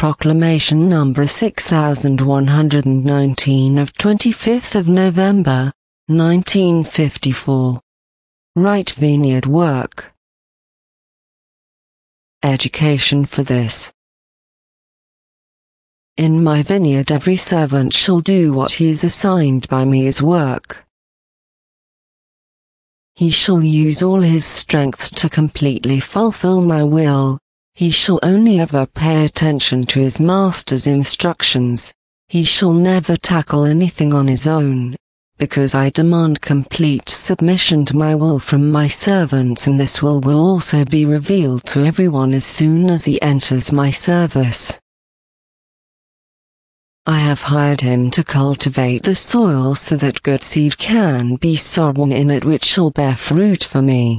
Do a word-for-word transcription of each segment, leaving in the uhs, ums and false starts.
Proclamation number six thousand one hundred nineteen of twenty-fifth of November, nineteen fifty-four. Right vineyard work. Education for this. In my vineyard every servant shall do what he is assigned by me as work. He shall use all his strength to completely fulfill my will. He shall only ever pay attention to his master's instructions. He shall never tackle anything on his own, because I demand complete submission to my will from my servants, and this will will also be revealed to everyone as soon as he enters my service. I have hired him to cultivate the soil so that good seed can be sown in it which shall bear fruit for me.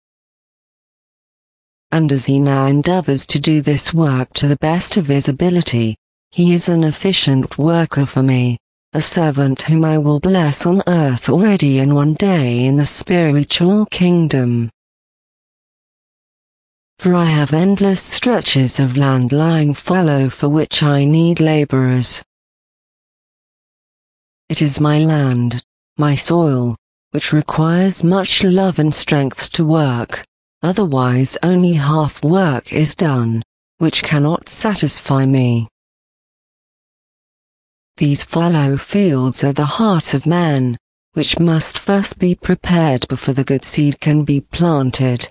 And as he now endeavors to do this work to the best of his ability, he is an efficient worker for me, a servant whom I will bless on earth already and one day in the spiritual kingdom. For I have endless stretches of land lying fallow for which I need laborers. It is my land, my soil, which requires much love and strength to work, otherwise only half work is done, which cannot satisfy me. These fallow fields are the hearts of man, which must first be prepared before the good seed can be planted.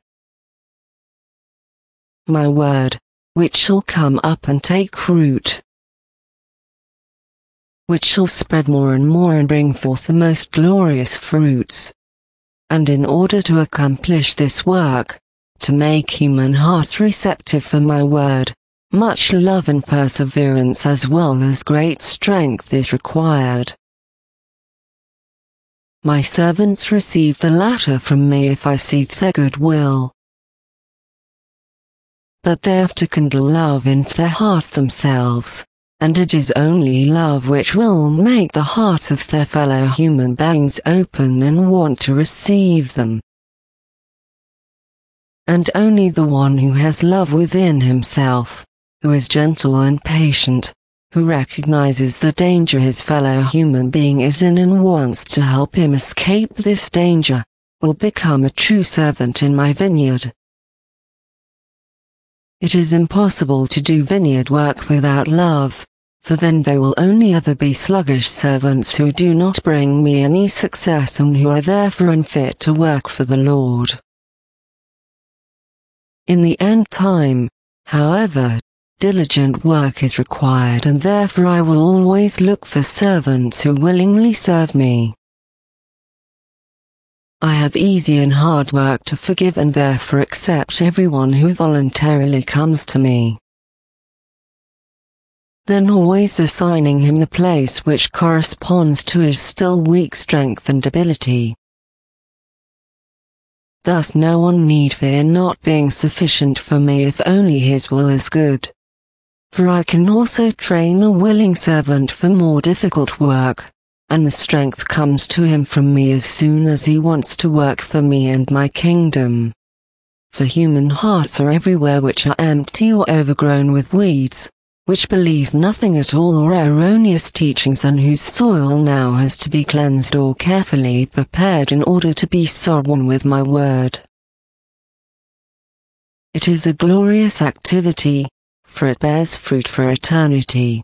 My word, which shall come up and take root, which shall spread more and more and bring forth the most glorious fruits. And in order to accomplish this work, to make human hearts receptive for my word, much love and perseverance as well as great strength is required. My servants receive the latter from me if I seek their good will. But they have to kindle love in their hearts themselves, and it is only love which will make the hearts of their fellow human beings open and want to receive them. And only the one who has love within himself, who is gentle and patient, who recognizes the danger his fellow human being is in and wants to help him escape this danger, will become a true servant in my vineyard. It is impossible to do vineyard work without love, for then there will only ever be sluggish servants who do not bring me any success and who are therefore unfit to work for the Lord. In the end time, however, diligent work is required, and therefore I will always look for servants who willingly serve me. I have easy and hard work to forgive and therefore accept everyone who voluntarily comes to me. Then always assigning him the place which corresponds to his still weak strength and ability. Thus no one need fear not being sufficient for me if only his will is good. For I can also train a willing servant for more difficult work, and the strength comes to him from me as soon as he wants to work for me and my kingdom. For human hearts are everywhere which are empty or overgrown with weeds, which believe nothing at all or erroneous teachings, and whose soil now has to be cleansed or carefully prepared in order to be sown with my word. It is a glorious activity, for it bears fruit for eternity.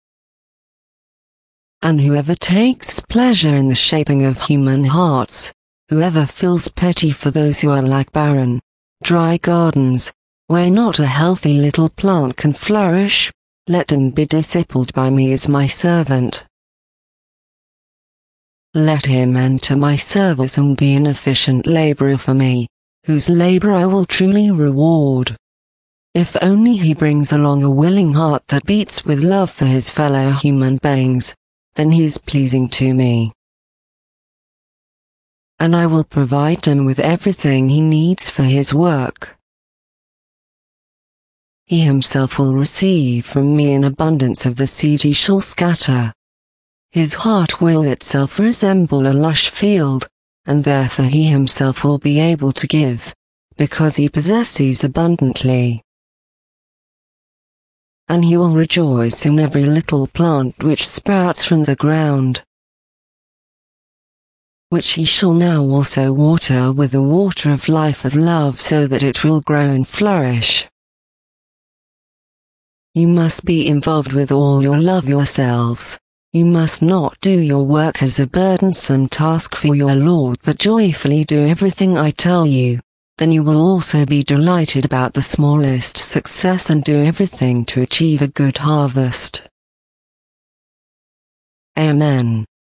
And whoever takes pleasure in the shaping of human hearts, whoever feels pity for those who are like barren, dry gardens, where not a healthy little plant can flourish, let him be discipled by me as my servant. Let him enter my service and be an efficient laborer for me, whose labor I will truly reward. If only he brings along a willing heart that beats with love for his fellow human beings, then he is pleasing to me. And I will provide him with everything he needs for his work. He himself will receive from me an abundance of the seed he shall scatter. His heart will itself resemble a lush field, and therefore he himself will be able to give, because he possesses abundantly. and he will rejoice in every little plant which sprouts from the ground, which he shall now also water with the water of life of love, so that it will grow and flourish. You must be involved with all your love yourselves. You must not do your work as a burdensome task for your Lord, but joyfully do everything I tell you. Then you will also be delighted about the smallest success and do everything to achieve a good harvest. Amen.